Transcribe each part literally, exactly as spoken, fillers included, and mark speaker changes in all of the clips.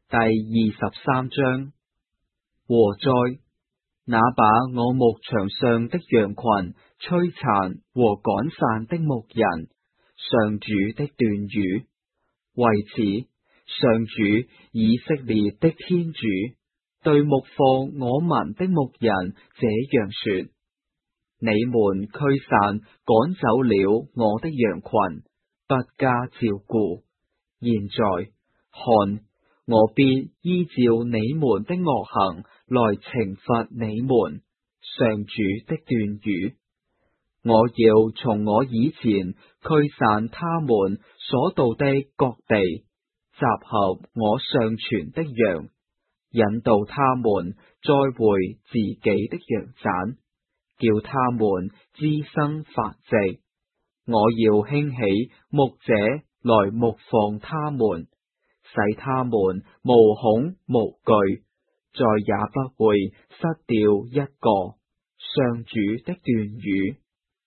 Speaker 1: 第二十三章。禍哉！那把我牧場上的羊群摧殘和趕散的牧人，上主的斷語。為此，上主以色列的天主對牧放我民的牧人這樣說：你們驅散趕走了我的羊群，不加照顧。現在看，我必依照你們的惡行來懲罰你們。上主的斷語。我要從我以前驅散他們所到的各地，集合我上傳的羊，引導他們再回自己的羊棧，叫他們滋生繁殖。我要興起牧者來牧放他們，使他們無恐無懼，再也不會失掉一個。上主的斷語。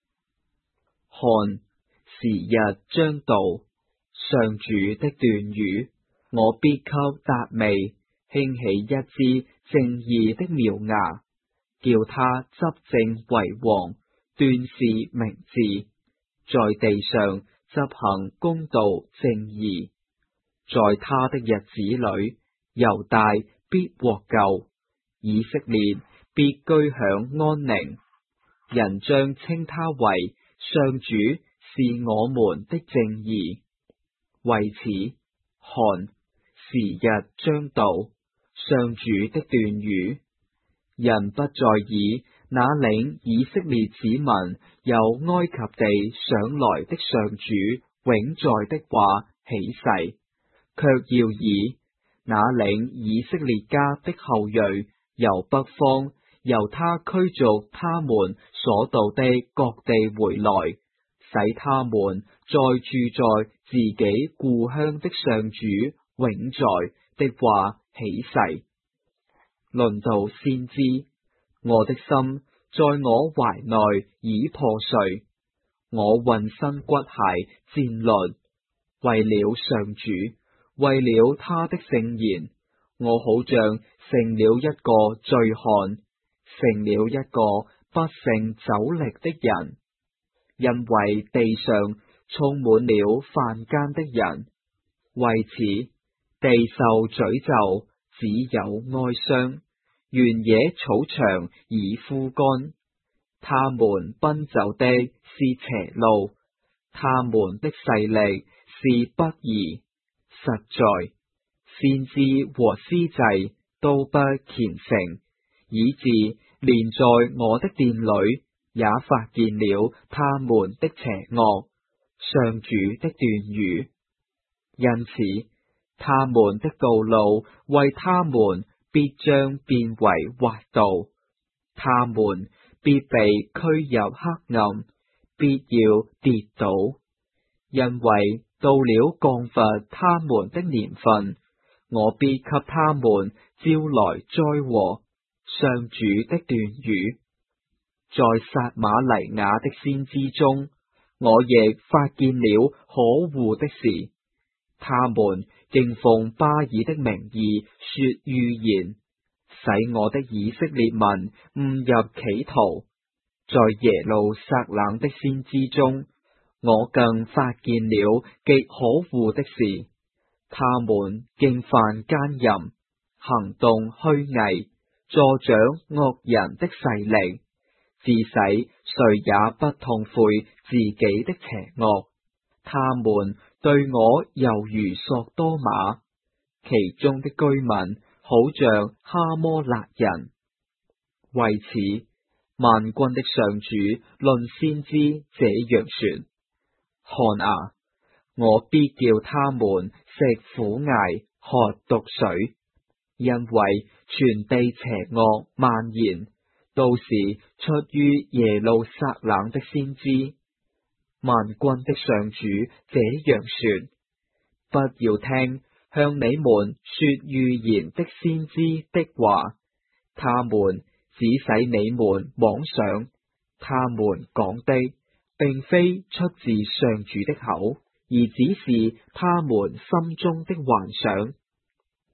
Speaker 1: 看，時日將到，上主的斷語，我必給達味興起一支正義的苗芽，叫他執政為王，端視明智，在地上執行公道正義。在他的日子裏，猶大必獲救，以色列必居享安寧。人將稱他為上主是我們的正義。為此，看，時日將到，上主的斷語，人不再以那領以色列子民由埃及地上來的上主永在的話起誓，卻要以那領以色列家的後裔由北方，由他驅逐他們所到的各地回來，使他們再住在自己故鄉的上主永在的話起誓。論到先知，我的心在我懷內已破碎，我渾身骨骸戰慄，為了上主，為了他的聖言，我好像成了一個醉漢，成了一個不勝酒力的人，因為地上充滿了犯姦的人。為此，地受詛咒，只有哀傷，原野草場已枯乾。他們奔走的是邪路，他們的勢力是不義。實在，先知和司祭都不虔誠，以致連在我的殿裏也發現了他們的邪惡。上主的斷語。因此，他們的道路為他們必將變為滑道，他們必被驅入黑暗，必要跌倒，因為到了降罰他們的年份，我必給他們招來災禍。上主的斷語。在撒瑪黎雅的先知中，我亦發現了可惡的事。他們敬奉巴爾的名義說預言，使我的以色列民誤入歧途。在耶路撒冷的先知中，我更發現了極可惡的事。他們敬犯奸淫，行動虛偽，助長惡人的勢力，致使誰也不痛悔自己的邪惡。他們對我猶如索多瑪，其中的居民好像哈摩辣人。為此，萬軍的上主論先知這樣說：看啊，我必叫他們食苦艾，喝毒水，因為全地邪惡蔓延，都是出於耶路撒冷的先知。萬軍的上主這樣說：不要聽向你們說預言的先知的話，他們只使你們妄想，他們講的並非出自上主的口，而只是他們心中的幻想。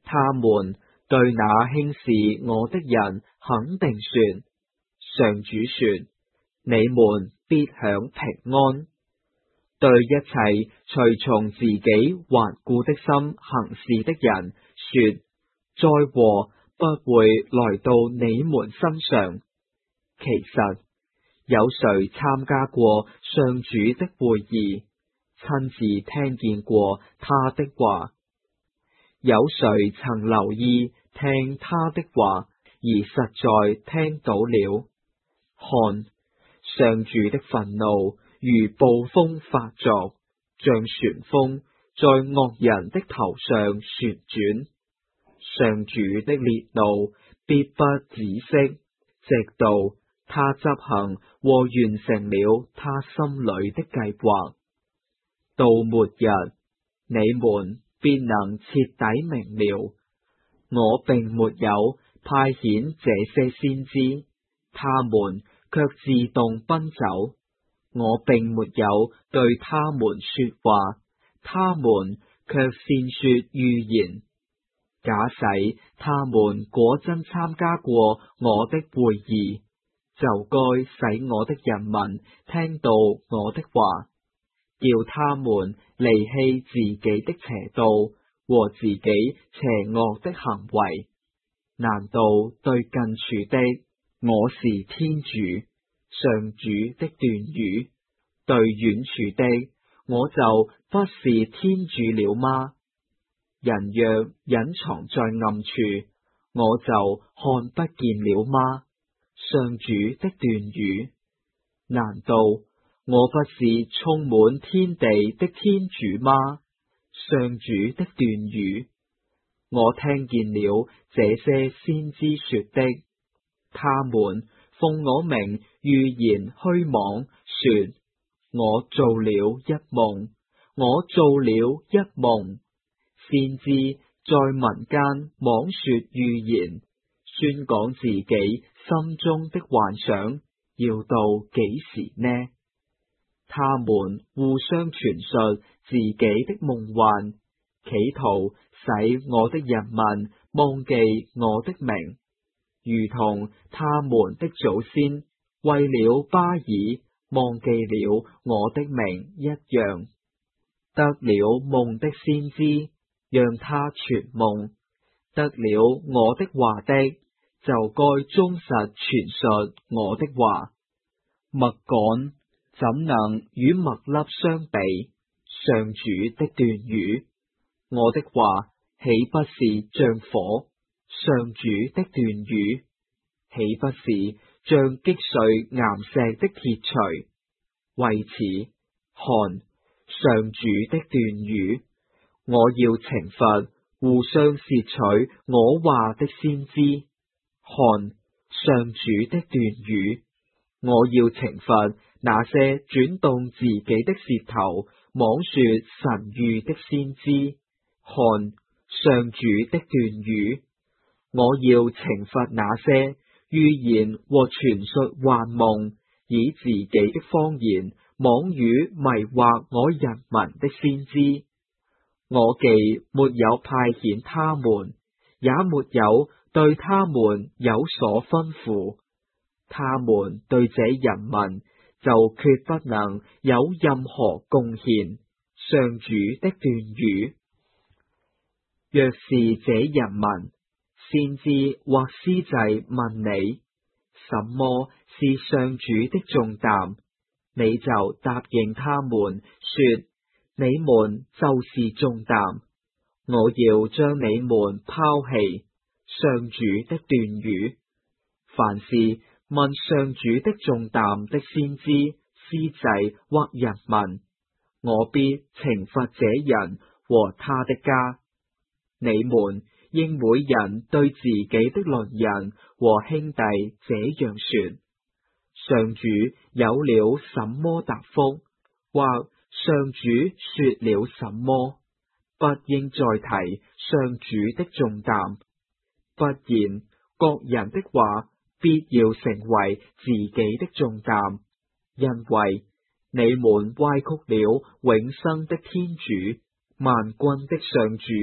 Speaker 1: 他們對那輕視我的人肯定說：上主說，你們必享平安。對一切隨從自己頑固的心行事的人說：災禍不會來到你們身上。其實有誰參加過上主的會議，親自聽見過他的話？有誰曾留意聽他的話，而實在聽到了？看，上主的憤怒如暴風發作，像旋風在惡人的頭上旋轉。上主的烈怒必不止息，直到他執行和完成了他心裏的計劃。到末日，你們便能徹底明了，我並沒有派遣這些先知，他們卻自動奔走。我並沒有對他們說話，他們卻先說預言。假使他們果真參加過我的會議，就該使我的人民聽到我的話，叫他們離棄自己的邪道和自己邪惡的行為。難道對近處的，我是天主，上主的斷語；對遠處的，我就不是天主了嗎？人若隱藏在暗處，我就看不見了嗎？上主的斷語。難道我不是充滿天地的天主嗎？上主的斷語。我聽見了這些先知說的，他們奉我名預言虛妄，說我做了一夢，我做了一夢。先知在民間妄說預言，宣講自己心中的幻想，要到幾時呢？他們互相傳述自己的夢幻，企圖使我的人民忘記我的名，如同他們的祖先為了巴爾忘記了我的名一樣。得了夢的先知，讓他傳夢；得了我的話的，就該忠實傳述我的話。麥稈怎能與麥粒相比？上主的斷語。我的話豈不是像火？上主的斷語。豈不是像擊碎岩石的鐵錘？為此，看，上主的斷語。我要懲罰互相竊取我話的先知。看，上主的斷語。我要懲罰那些轉動自己的舌頭妄說神諭的先知。看，上主的斷語。我要懲罰那些預言和傳述幻夢，以自己的謊言妄語迷惑我人民的先知。我既沒有派遣他們，也沒有對他們有所吩咐，他們對這人民就決不能有任何貢獻。上主的斷語。若是這人民，先知或司祭問你，什麼是上主的重擔，你就答應他們說，你們就是重擔，我要將你們拋棄。上主的斷語。凡是問上主的重擔的先知、司祭或人民，我必懲罰這人和他的家。你們應每人對自己的鄰人和兄弟這樣說：上主有了什麼答覆，或上主說了什麼，不應再提上主的重擔，不然各人的話必要成為自己的重擔，因為你們歪曲了永生的天主、萬軍的上主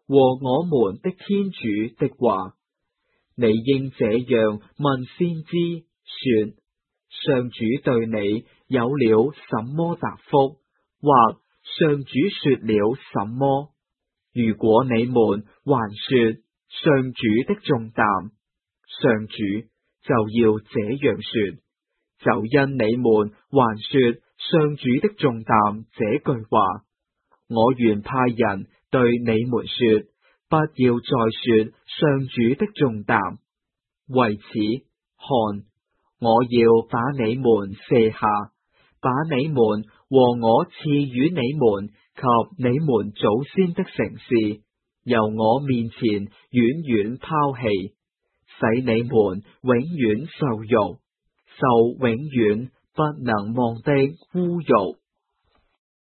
Speaker 1: 和我們的天主的話。你應這樣問先知說：上主對你有了什麼答覆？或上主說了什麼？如果你們還說上主的重擔，上主就要這樣說：就因你們還說上主的重擔這句話，我原派人對你們說，不要再說上主的重擔。為此，看，我要把你們卸下，把你們和我賜予你們及你們祖先的城市，由我面前遠遠拋棄，使你們永遠受辱，受永遠不能忘的侮辱。